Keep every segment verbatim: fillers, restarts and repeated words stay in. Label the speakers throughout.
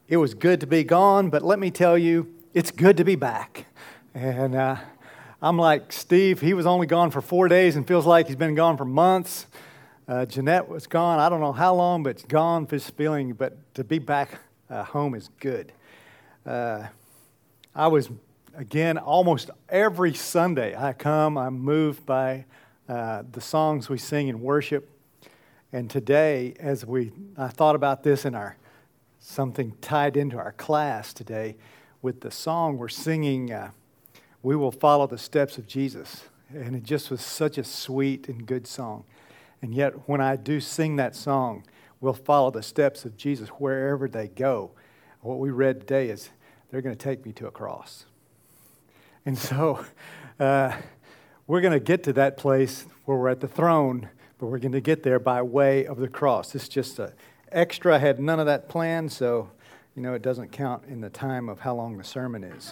Speaker 1: it was good to be gone, but let me tell you, it's good to be back. And uh, I'm like Steve, he was only gone for four days and feels like he's been gone for months. Uh, Jeanette was gone, I don't know how long, but it's gone, this feeling, but to be back uh, home is good. Uh, I was, again, almost every Sunday I come, I'm moved by uh, the songs we sing in worship. And today, as we, I thought about this in our, something tied into our class today, with the song we're singing, uh, We Will Follow the Steps of Jesus. And it just was such a sweet and good song. And yet, when I do sing that song, we'll follow the steps of Jesus wherever they go. What we read today is, they're going to take me to a cross. And so, uh, we're going to get to that place where we're at the throne, but we're going to get there by way of the cross. It's just an extra. I had none of that planned, so, you know, it doesn't count in the time of how long the sermon is.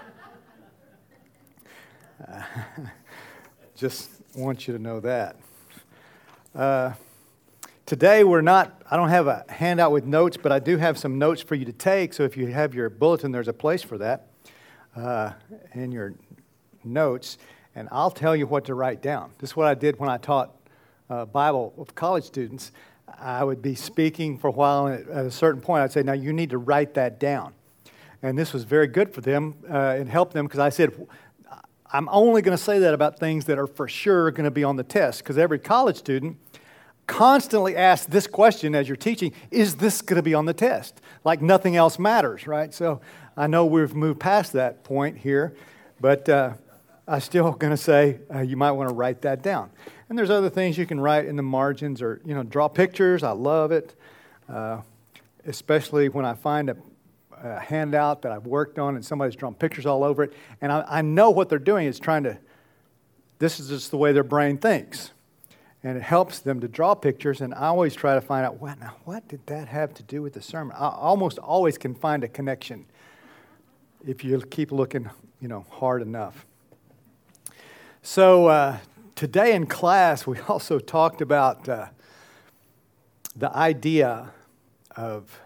Speaker 1: Uh, just want you to know that. Uh, today we're not, I don't have a handout with notes, but I do have some notes for you to take. So if you have your bulletin, there's a place for that uh, in your notes. And I'll tell you what to write down. This is what I did when I taught uh, Bible with college students. I would be speaking for a while, and at a certain point I'd say, now you need to write that down. And this was very good for them. Uh, it helped them because I said, I'm only going to say that about things that are for sure going to be on the test. Because every college student constantly asks this question as you're teaching, is this going to be on the test? Like nothing else matters, right? So I know we've moved past that point here, but uh, I'm still going to say uh, you might want to write that down. And there's other things you can write in the margins or, you know, draw pictures. I love it, uh, especially when I find a A handout that I've worked on and somebody's drawn pictures all over it. And I, I know what they're doing is trying to, this is just the way their brain thinks. And it helps them to draw pictures. And I always try to find out, what, now, what did that have to do with the sermon? I almost always can find a connection if you keep looking, you know, hard enough. So uh, today in class, we also talked about uh, the idea of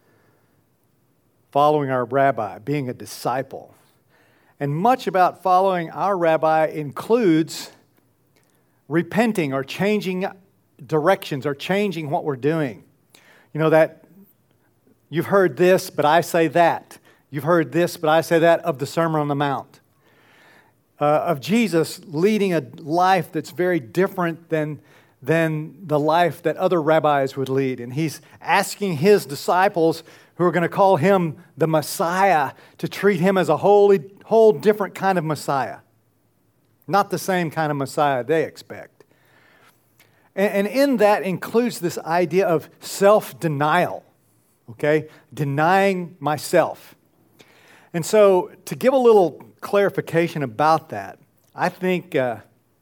Speaker 1: following our rabbi, being a disciple. And much about following our rabbi includes repenting or changing directions or changing what we're doing. You know that you've heard this, but I say that. You've heard this, but I say that of the Sermon on the Mount. Uh, of Jesus leading a life that's very different than, than the life that other rabbis would lead. And he's asking his disciples who are going to call him the Messiah, to treat him as a wholly, whole different kind of Messiah. Not the same kind of Messiah they expect. And, and in that includes this idea of self-denial, okay? Denying myself. And so to give a little clarification about that, I think uh,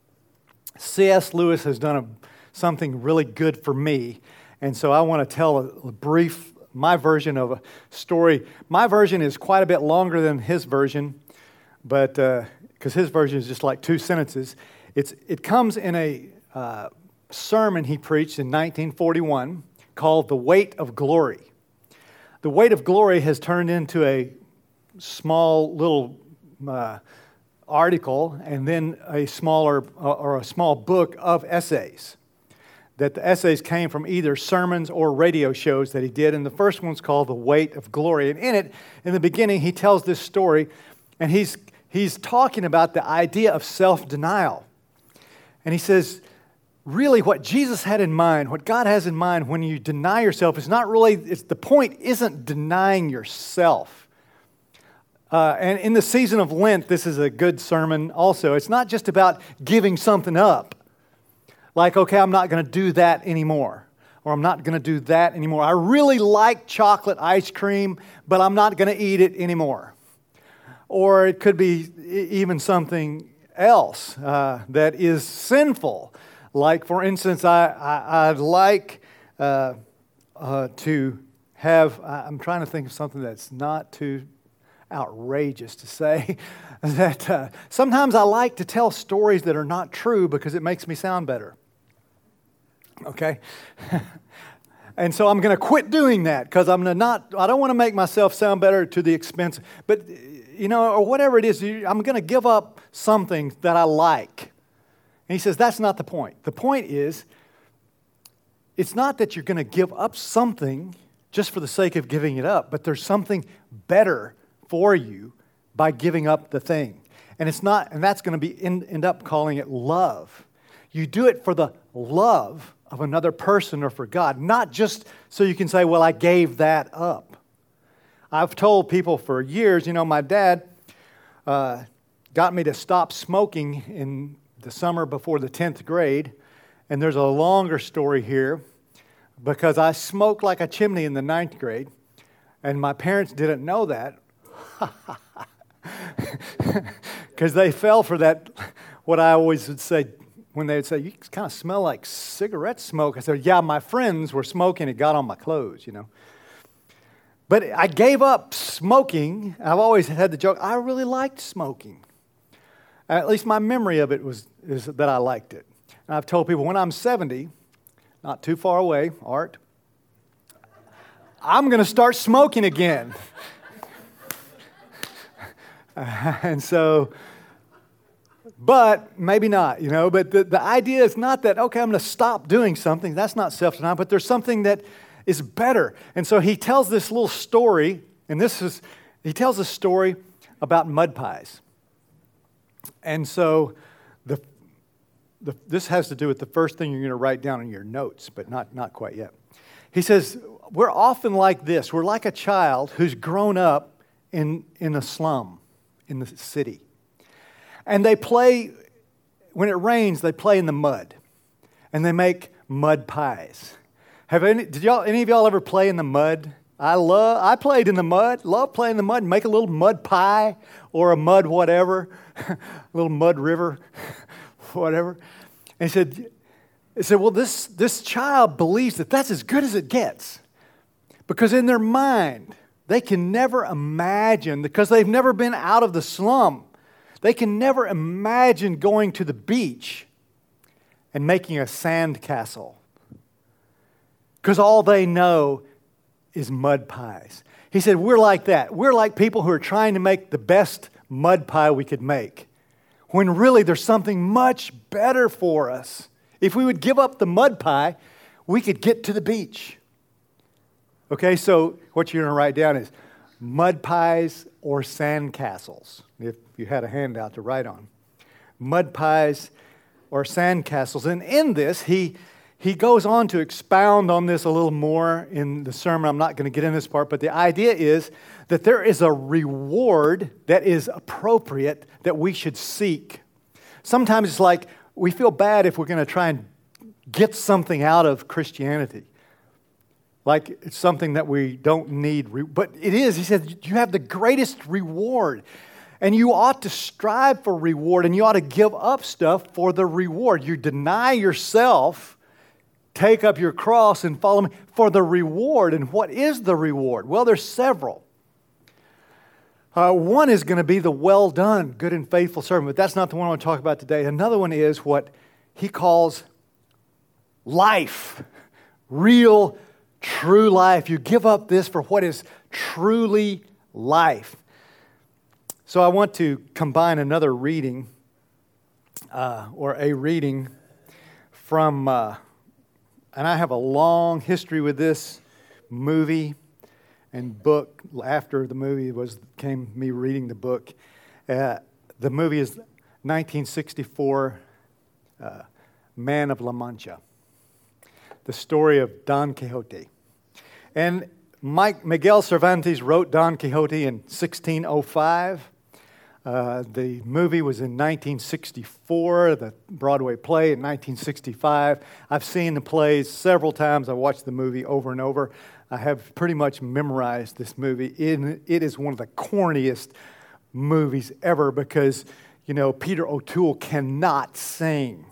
Speaker 1: C S Lewis has done a, something really good for me. And so I want to tell a, a brief my version of a story. My version is quite a bit longer than his version, but because uh, his version is just like two sentences. It's it comes in a uh, sermon he preached in nineteen forty-one called "The Weight of Glory." The Weight of Glory has turned into a small little uh, article and then a smaller uh, or a small book of essays. That the essays came from either sermons or radio shows that he did. And the first one's called The Weight of Glory. And in it, in the beginning, he tells this story, and he's he's talking about the idea of self-denial. And he says, really what Jesus had in mind, what God has in mind when you deny yourself is not really, it's, the point isn't denying yourself. Uh, and in the season of Lent, this is a good sermon also. It's not just about giving something up. Like, okay, I'm not going to do that anymore. Or I'm not going to do that anymore. I really like chocolate ice cream, but I'm not going to eat it anymore. Or it could be even something else uh, that is sinful. Like, for instance, I, I, I'd like uh, uh, to have, I'm trying to think of something that's not too outrageous to say, that uh, sometimes I like to tell stories that are not true because it makes me sound better. Okay? And so I'm going to quit doing that because I'm gonna not, I don't want to make myself sound better to the expense. But, you know, or whatever it is, I'm going to give up something that I like. And he says, that's not the point. The point is, it's not that you're going to give up something just for the sake of giving it up, but there's something better for you by giving up the thing. And it's not, and that's going to be, end, end up calling it love. You do it for the love of another person or for God, not just so you can say, well, I gave that up. I've told people for years, you know, my dad uh, got me to stop smoking in the summer before the tenth grade, and there's a longer story here because I smoked like a chimney in the ninth grade, and my parents didn't know that because they fell for that, what I always would say, when they would say, you kind of smell like cigarette smoke. I said, yeah, my friends were smoking. It got on my clothes, you know. But I gave up smoking. I've always had the joke, I really liked smoking. At least my memory of it was is that I liked it. And I've told people, when I'm seventy, not too far away, Art, I'm going to start smoking again. And so... But maybe not, you know. But the, the idea is not that, okay, I'm going to stop doing something. That's not self-denial, but there's something that is better. And so he tells this little story, and this is, he tells a story about mud pies. And so the, the this has to do with the first thing you're going to write down in your notes, but not, not quite yet. He says, we're often like this. We're like a child who's grown up in, in a slum in the city. And they play, when it rains, they play in the mud. And they make mud pies. Have any, did y'all, any of y'all ever play in the mud? I love, I played in the mud, love playing in the mud, make a little mud pie or a mud whatever, a little mud river, whatever. And he said, he said, well, this, this child believes that that's as good as it gets. Because in their mind, they can never imagine, because they've never been out of the slum, they can never imagine going to the beach and making a sand castle. Because all they know is mud pies. He said, we're like that. We're like people who are trying to make the best mud pie we could make. When really there's something much better for us. If we would give up the mud pie, we could get to the beach. Okay, so what you're going to write down is mud pies or sand castles, if you had a handout to write on. Mud pies or sand castles. And in this, he, he goes on to expound on this a little more in the sermon. I'm not going to get in this part, but the idea is that there is a reward that is appropriate that we should seek. Sometimes it's like we feel bad if we're going to try and get something out of Christianity. Like it's something that we don't need. But it is. He said, you have the greatest reward. And you ought to strive for reward. And you ought to give up stuff for the reward. You deny yourself, take up your cross and follow me for the reward. And what is the reward? Well, there's several. Uh, one is going to be the well done, good and faithful servant. But that's not the one I want to talk about today. Another one is what he calls life. Real true life. You give up this for what is truly life. So I want to combine another reading, uh, or a reading from, uh, and I have a long history with this movie and book. After the movie was came me reading the book. Uh, the movie is nineteen sixty-four, uh, Man of La Mancha. The story of Don Quixote. And Mike, Miguel Cervantes wrote Don Quixote in sixteen oh five. Uh, the movie was in nineteen sixty-four, the Broadway play in nineteen sixty-five. I've seen the plays several times. I've watched the movie over and over. I have pretty much memorized this movie. It, it is one of the corniest movies ever because, you know, Peter O'Toole cannot sing.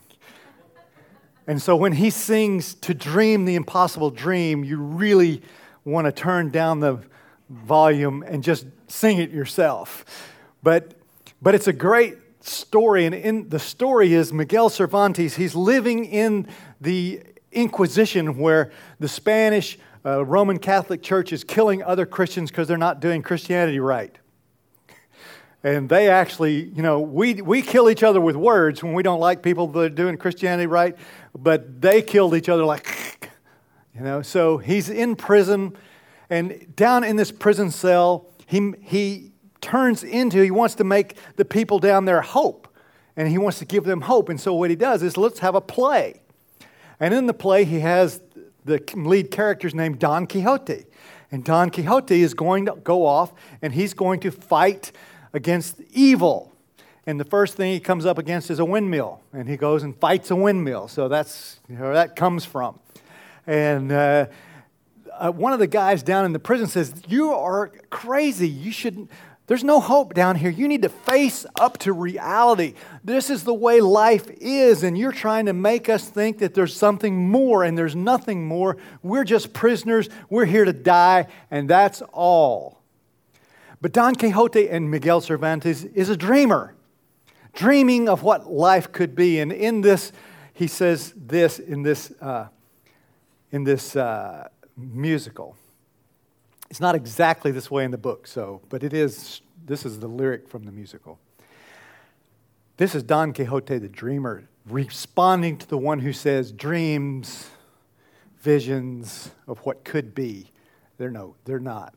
Speaker 1: And so when he sings To Dream the Impossible Dream, you really want to turn down the volume and just sing it yourself. But but it's a great story, and in the story is Miguel Cervantes. He's living in the Inquisition where the Spanish uh, Roman Catholic Church is killing other Christians because they're not doing Christianity right. And they actually, you know, we we kill each other with words when we don't like people that are doing Christianity right, but they killed each other like, you know. So he's in prison, and down in this prison cell, he he turns into, he wants to make the people down there hope, and he wants to give them hope. And so what he does is, let's have a play. And in the play, he has the lead character's named Don Quixote. And Don Quixote is going to go off, and he's going to fight against evil. And the first thing he comes up against is a windmill. And he goes and fights a windmill. So that's where that comes from. And uh, uh, one of the guys down in the prison says, "You are crazy. You shouldn't. There's no hope down here. You need to face up to reality. This is the way life is, and you're trying to make us think that there's something more, and there's nothing more. We're just prisoners. We're here to die, and that's all." But Don Quixote and Miguel Cervantes is a dreamer, dreaming of what life could be. And in this, he says this in this uh, in this uh, musical. It's not exactly this way in the book, so, but it is. This is the lyric from the musical. This is Don Quixote, the dreamer, responding to the one who says, "Dreams, visions of what could be. They're no, they're not.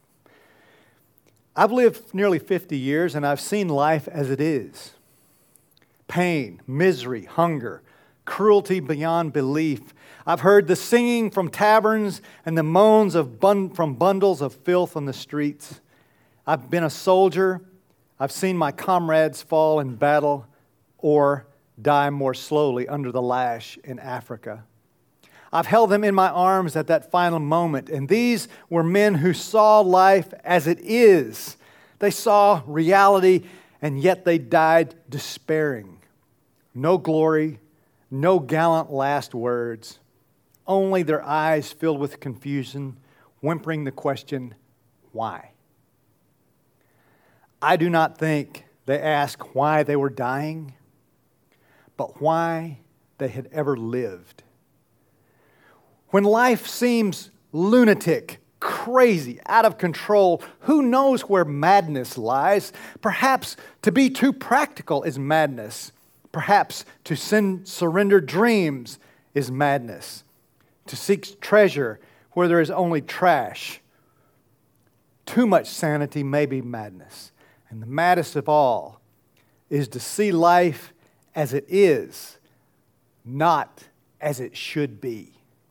Speaker 1: I've lived nearly fifty years, and I've seen life as it is. Pain, misery, hunger, cruelty beyond belief. I've heard the singing from taverns and the moans of bun- from bundles of filth on the streets. I've been a soldier. I've seen my comrades fall in battle or die more slowly under the lash in Africa. I've held them in my arms at that final moment, and these were men who saw life as it is. They saw reality, and yet they died despairing. No glory, no gallant last words, only their eyes filled with confusion, whimpering the question, why? I do not think they asked why they were dying, but why they had ever lived. When life seems lunatic, crazy, out of control, who knows where madness lies? Perhaps to be too practical is madness. Perhaps to send, surrender dreams is madness. To seek treasure where there is only trash. Too much sanity may be madness. And the maddest of all is to see life as it is, not as it should be.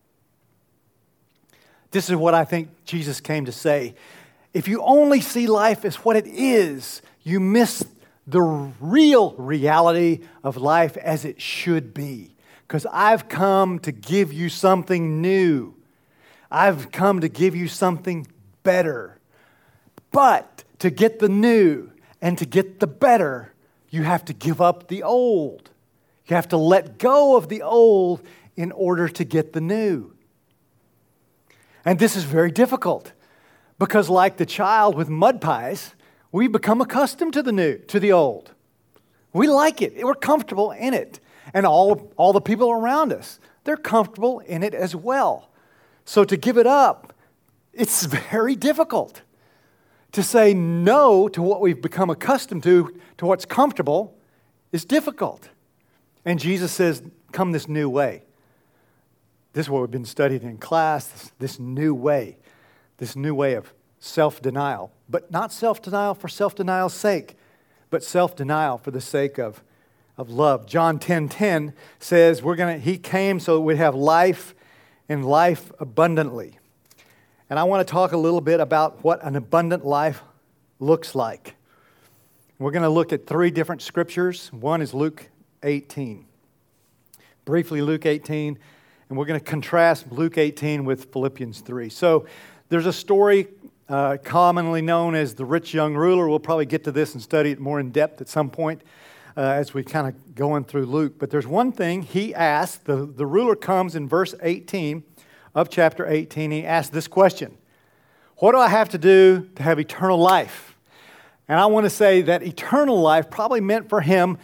Speaker 1: This is what I think Jesus came to say. If you only see life as what it is, you miss the real reality of life as it should be. Because I've come to give you something new. I've come to give you something better. But to get the new and to get the better, you have to give up the old. You have to let go of the old in order to get the new. And this is very difficult because, like the child with mud pies, we become accustomed to the new, to the old. We like it. We're comfortable in it. And all, all the people around us, they're comfortable in it as well. So to give it up, it's very difficult. To say no to what we've become accustomed to, to what's comfortable, is difficult. And Jesus says, come this new way. This is what we've been studying in class, this, this new way, this new way of self-denial. But not self-denial for self-denial's sake, but self-denial for the sake of, of love. John ten ten says, we're gonna, He came so that we'd have life and life abundantly. And I want to talk a little bit about what an abundant life looks like. We're going to look at three different scriptures. One is Luke eighteen. Briefly, Luke eighteen. And we're going to contrast Luke eighteen with Philippians three. So there's a story uh, commonly known as the rich young ruler. We'll probably get to this and study it more in depth at some point uh, as we kind of go on through Luke. But there's one thing he asked. The, the ruler comes in verse eighteen of chapter eighteen. He asks this question. What do I have to do to have eternal life? And I want to say that eternal life probably meant for him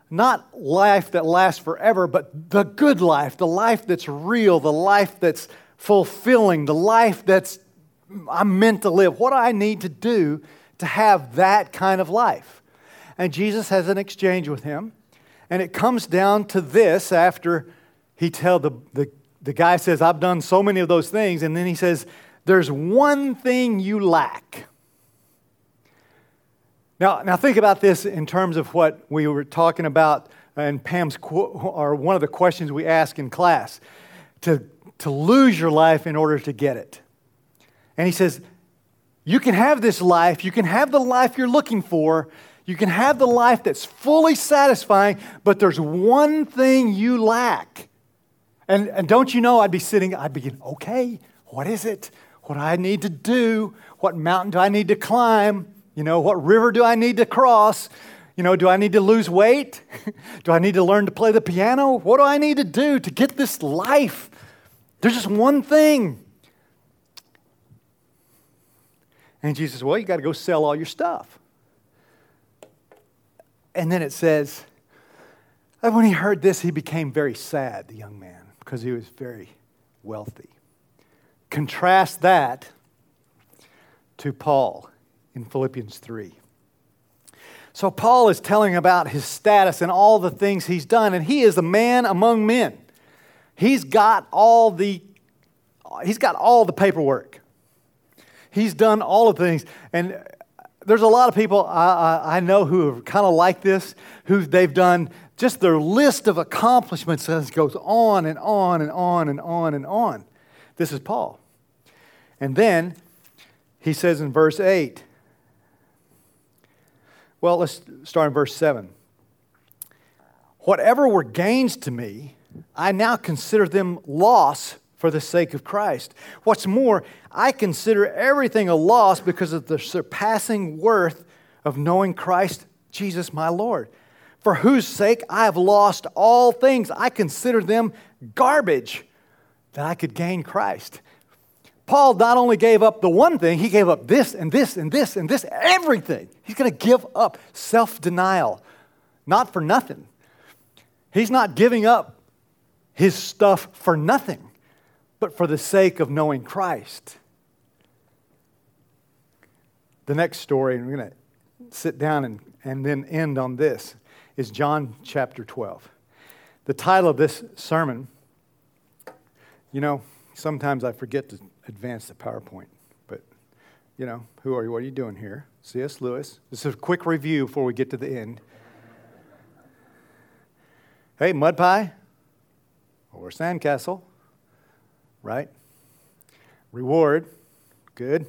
Speaker 1: Not life that lasts forever, but the good life, the life that's real, the life that's fulfilling, the life that's I'm meant to live. What do I need to do to have that kind of life? And Jesus has an exchange with him. And it comes down to this after he tell the, the, the guy says, I've done so many of those things. And then he says, there's one thing you lack. Now, now think about this in terms of what we were talking about in Pam's, or one of the questions we ask in class. To, to lose your life in order to get it. And he says, you can have this life, you can have the life you're looking for, you can have the life that's fully satisfying, but there's one thing you lack. And, and don't you know, I'd be sitting, I'd be going, okay, what is it? What do I need to do? What mountain do I need to climb? You know, what river do I need to cross? You know, do I need to lose weight? Do I need to learn to play the piano? What do I need to do to get this life? There's just one thing. And Jesus says, well, you got to go sell all your stuff. And then it says, that when he heard this, he became very sad, the young man, because he was very wealthy. Contrast that to Paul in Philippians three. So Paul is telling about his status and all the things he's done, and he is a man among men. He's got all the, he's got all the paperwork. He's done all the things. And there's a lot of people I, I, I know who are kind of like this, who they've done just their list of accomplishments that goes on and on and on and on and on. This is Paul. And then he says in verse eight, well, let's start in verse seven. Whatever were gains to me, I now consider them loss for the sake of Christ. What's more, I consider everything a loss because of the surpassing worth of knowing Christ Jesus my Lord, for whose sake I have lost all things. I consider them garbage that I could gain Christ. Paul not only gave up the one thing, he gave up this and this and this and this, everything. He's going to give up self-denial, not for nothing. He's not giving up his stuff for nothing, but for the sake of knowing Christ. The next story, and we're going to sit down and, and then end on this, is John chapter twelve. The title of this sermon, you know, sometimes I forget to advance the PowerPoint, but, you know, who are you? What are you doing here? C S Lewis. This is a quick review before we get to the end. Hey, mud pie or sandcastle, right? Reward, good.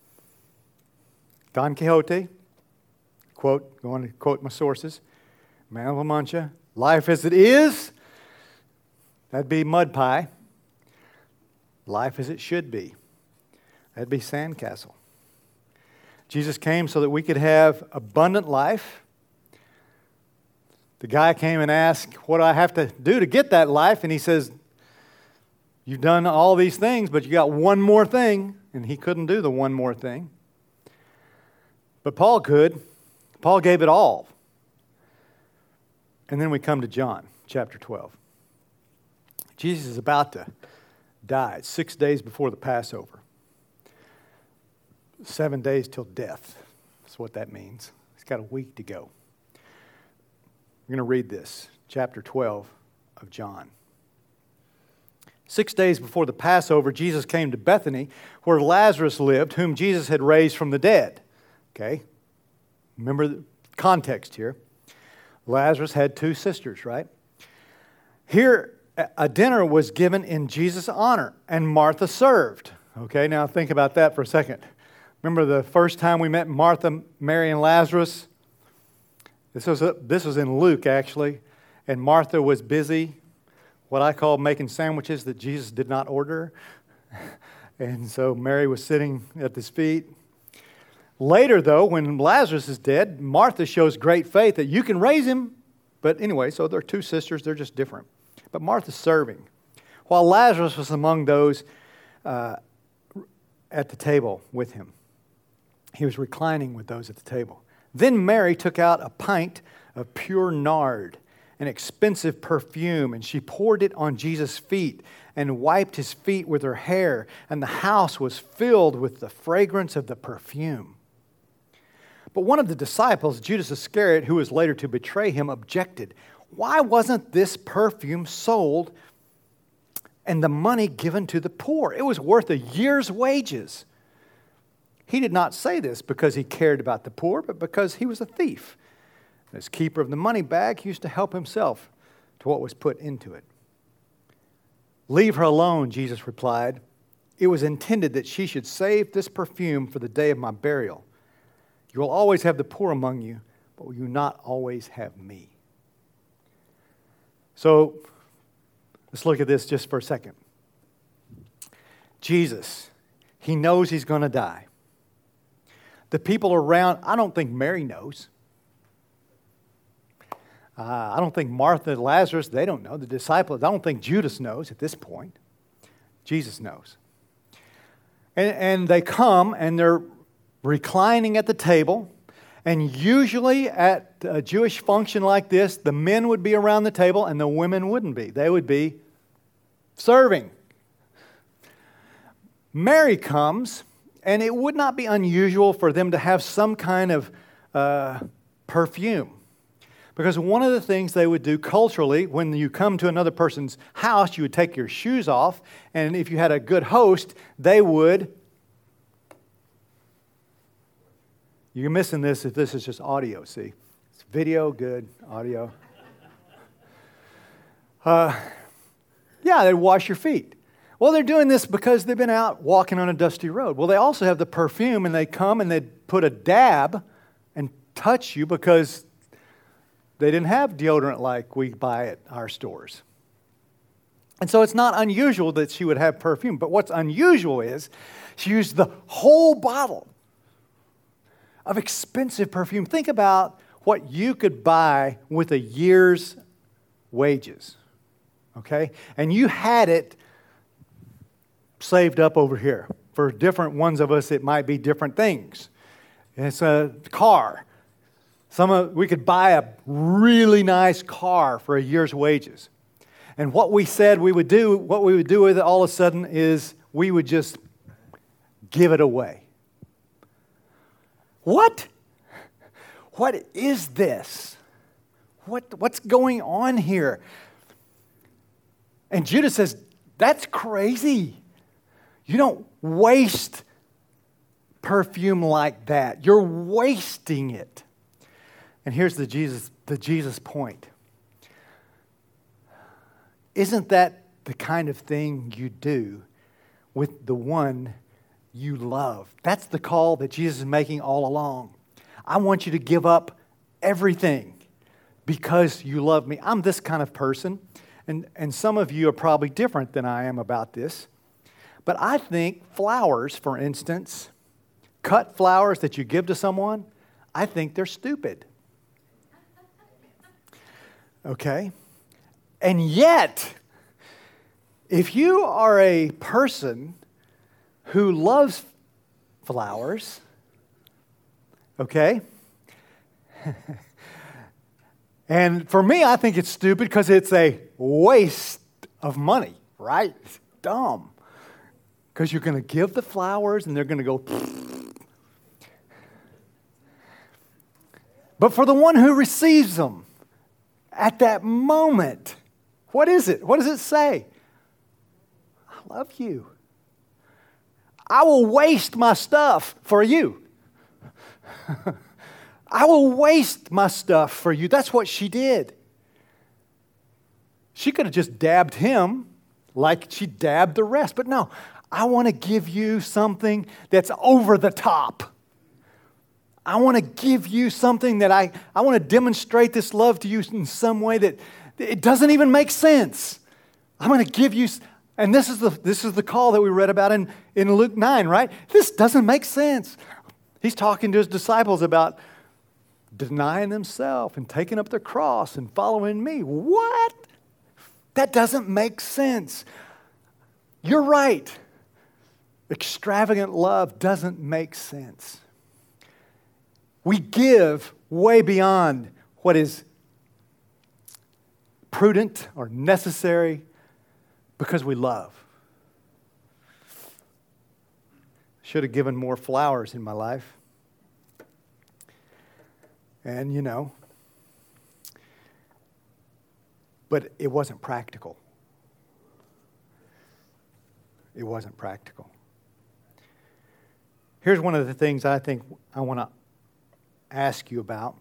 Speaker 1: Don Quixote, quote, going to quote my sources. Man of La Mancha, life as it is, that'd be mud pie. Life as it should be, that'd be sandcastle. Jesus came so that we could have abundant life. The guy came and asked, what do I have to do to get that life? And he says, you've done all these things, but you got one more thing. And he couldn't do the one more thing. But Paul could. Paul gave it all. And then we come to John chapter twelve. Jesus is about to die six days before the Passover. Seven days till death. That's what that means. He's got a week to go. We're going to read this, chapter twelve of John. Six days before the Passover, Jesus came to Bethany, where Lazarus lived, whom Jesus had raised from the dead. Okay? Remember the context here. Lazarus had two sisters, right? Here, a dinner was given in Jesus' honor, and Martha served. Okay, now think about that for a second. Remember the first time we met Martha, Mary, and Lazarus? This was, a, this was in Luke, actually. And Martha was busy, what I call making sandwiches that Jesus did not order. And so Mary was sitting at his feet. Later, though, when Lazarus is dead, Martha shows great faith that you can raise him. But anyway, so they're two sisters, they're just different. But Martha's serving, while Lazarus was among those uh, at the table with him. He was reclining with those at the table. Then Mary took out a pint of pure nard, an expensive perfume, and she poured it on Jesus' feet and wiped his feet with her hair, and the house was filled with the fragrance of the perfume. But one of the disciples, Judas Iscariot, who was later to betray him, objected. Why wasn't this perfume sold and the money given to the poor? It was worth a year's wages. He did not say this because he cared about the poor, but because he was a thief. As keeper of the money bag, he used to help himself to what was put into it. Leave her alone, Jesus replied. It was intended that she should save this perfume for the day of my burial. You will always have the poor among you, but will you not always have me? So, let's look at this just for a second. Jesus, he knows he's going to die. The people around, I don't think Mary knows. Uh, I don't think Martha and Lazarus, they don't know. The disciples, I don't think Judas knows at this point. Jesus knows. And, and they come and they're reclining at the table. And usually at a Jewish function like this, the men would be around the table and the women wouldn't be. They would be serving. Mary comes, and it would not be unusual for them to have some kind of uh, perfume. Because one of the things they would do culturally, when you come to another person's house, you would take your shoes off, and if you had a good host, they would... You're missing this if this is just audio, see? It's video, good, audio. Uh, yeah, they'd wash your feet. Well, they're doing this because they've been out walking on a dusty road. Well, they also have the perfume, and they come and they'd put a dab and touch you because they didn't have deodorant like we buy at our stores. And so it's not unusual that she would have perfume. But what's unusual is she used the whole bottle of expensive perfume. Think about what you could buy with a year's wages, okay? And you had it saved up over here. For different ones of us, it might be different things. It's a car. Some of, we could buy a really nice car for a year's wages. And what we said we would do, what we would do with it all of a sudden is we would just give it away. What? What is this? What, what's going on here? And Judas says, that's crazy. You don't waste perfume like that. You're wasting it. And here's the Jesus, the Jesus point. Isn't that the kind of thing you do with the one you love? That's the call that Jesus is making all along. I want you to give up everything because you love me. I'm this kind of person, and, and some of you are probably different than I am about this. But I think flowers, for instance, cut flowers that you give to someone, I think they're stupid. Okay? And yet, if you are a person who loves flowers, okay? And for me, I think it's stupid because it's a waste of money, right? It's dumb. Because you're going to give the flowers and they're going to go... But for the one who receives them, at that moment, what is it? What does it say? I love you. I will waste my stuff for you. I will waste my stuff for you. That's what she did. She could have just dabbed him like she dabbed the rest. But no, I want to give you something that's over the top. I want to give you something that I, I want to demonstrate this love to you in some way that it doesn't even make sense. I'm going to give you... And this is the this is the call that we read about in, in Luke nine, right? This doesn't make sense. He's talking to his disciples about denying themselves and taking up their cross and following me. What? That doesn't make sense. You're right. Extravagant love doesn't make sense. We give way beyond what is prudent or necessary because we love. Should have given more flowers in my life. And, you know, but it wasn't practical. It wasn't practical. Here's one of the things I think I want to ask you about.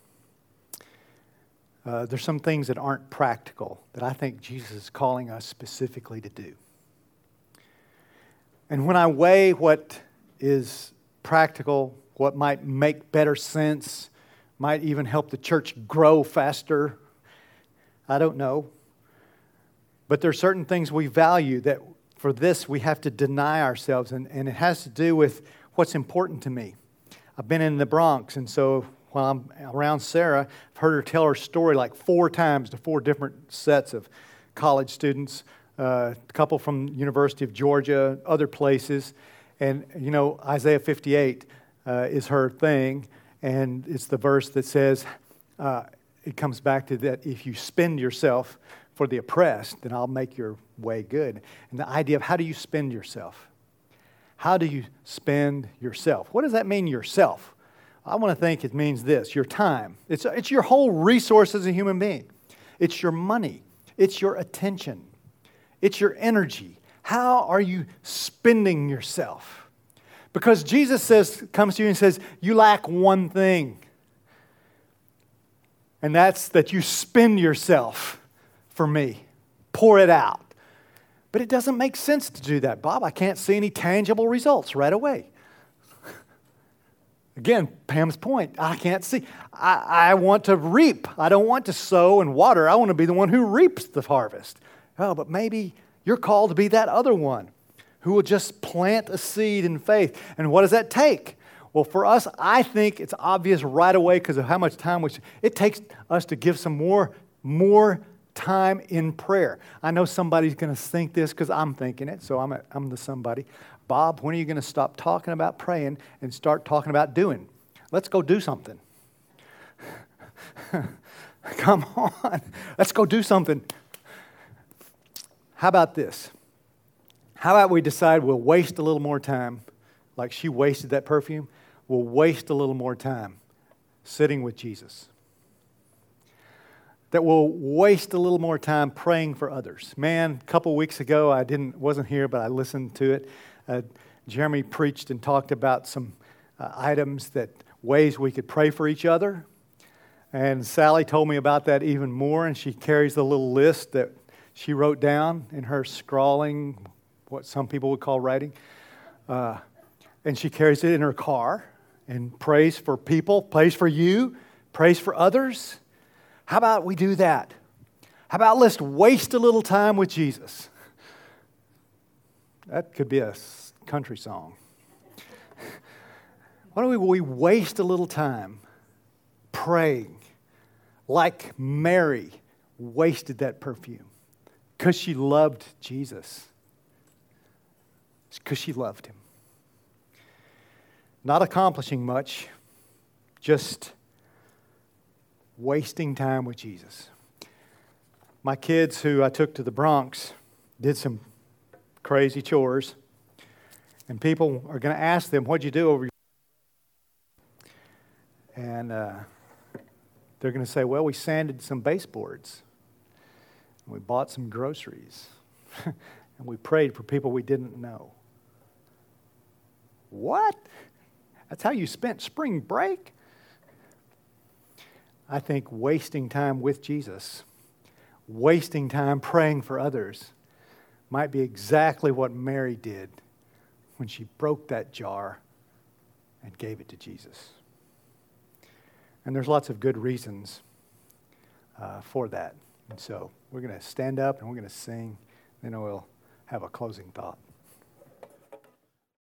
Speaker 1: Uh, there's some things that aren't practical that I think Jesus is calling us specifically to do. And when I weigh what is practical, what might make better sense, might even help the church grow faster, I don't know. But there are certain things we value that for this we have to deny ourselves, and, and it has to do with what's important to me. I've been in the Bronx, and so while I'm around Sarah, I've heard her tell her story like four times to four different sets of college students, uh, a couple from University of Georgia, other places. And, you know, Isaiah fifty-eight uh, is her thing, and it's the verse that says, uh, it comes back to that, if you spend yourself for the oppressed, then I'll make your way good. And the idea of how do you spend yourself? How do you spend yourself? What does that mean, yourself? I want to think it means this, your time. It's, it's your whole resource as a human being. It's your money. It's your attention. It's your energy. How are you spending yourself? Because Jesus says, comes to you and says, you lack one thing. And that's that you spend yourself for me. Pour it out. But it doesn't make sense to do that, Bob. I can't see any tangible results right away. Again, Pam's point, I can't see. I, I want to reap. I don't want to sow and water. I want to be the one who reaps the harvest. Oh, but maybe you're called to be that other one who will just plant a seed in faith. And what does that take? Well, for us, I think it's obvious right away because of how much time we... It takes us to give some more, more time in prayer. I know somebody's going to think this because I'm thinking it, so I'm, a, I'm the somebody. Bob, when are you going to stop talking about praying and start talking about doing? Let's go do something. Come on. Let's go do something. How about this? How about we decide we'll waste a little more time, like she wasted that perfume? We'll waste a little more time sitting with Jesus. That we'll waste a little more time praying for others. Man, a couple weeks ago, I didn't wasn't here, but I listened to it. Uh, Jeremy preached and talked about some uh, items that ways we could pray for each other. And Sally told me about that even more, and she carries the little list that she wrote down in her scrawling, what some people would call writing. Uh, and she carries it in her car and prays for people, prays for you, prays for others. How about we do that? How about let's waste a little time with Jesus? That could be a country song. Why don't we, we waste a little time praying like Mary wasted that perfume because she loved Jesus. It's because she loved him. Not accomplishing much, just wasting time with Jesus. My kids who I took to the Bronx did some crazy chores, and people are going to ask them, what'd you do over your... And uh, they're going to say, well, we sanded some baseboards, and we bought some groceries, and we prayed for people we didn't know. What? That's how you spent spring break? I think wasting time with Jesus, wasting time praying for others, might be exactly what Mary did when she broke that jar and gave it to Jesus. And there's lots of good reasons uh, for that. And so we're going to stand up and we're going to sing, then we'll have a closing thought.